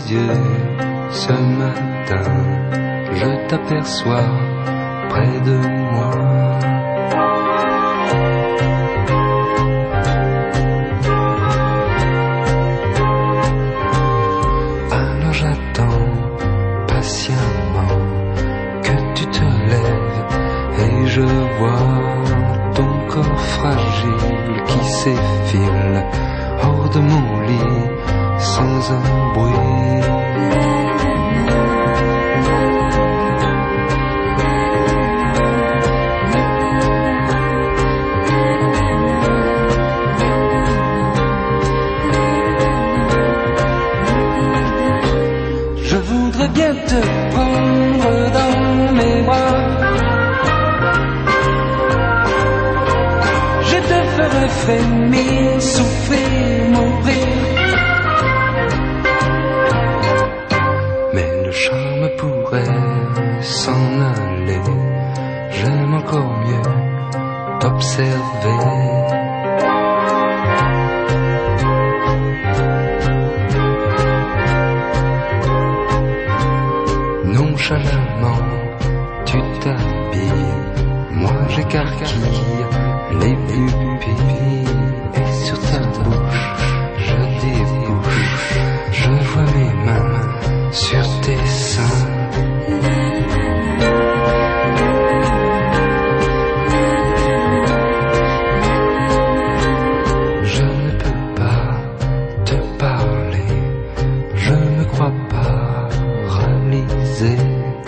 yeux. Ce matin, je t'aperçois près de moi. Alors j'attends patiemment que tu te lèves et je vois ton corps fragile qui s'effile hors de mon lit sans un bruit. Je voudrais bien te prendre dans mes bras. Je te ferai frémir, souffrir, mourir. Mais le charme pourrait s'en aller. J'aime encore mieux t'observer. Nonchalamment, tu t'habilles, moi j'écarquille les pupilles et sur ta bouche je débouche, je vois mes mains sur tes seins. Je ne peux pas te parler, je ne crois pas réaliser.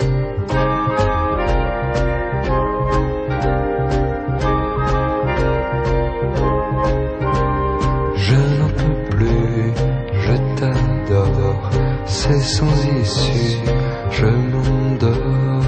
Je n'en peux plus, je t'adore, c'est sans issue, je m'endors.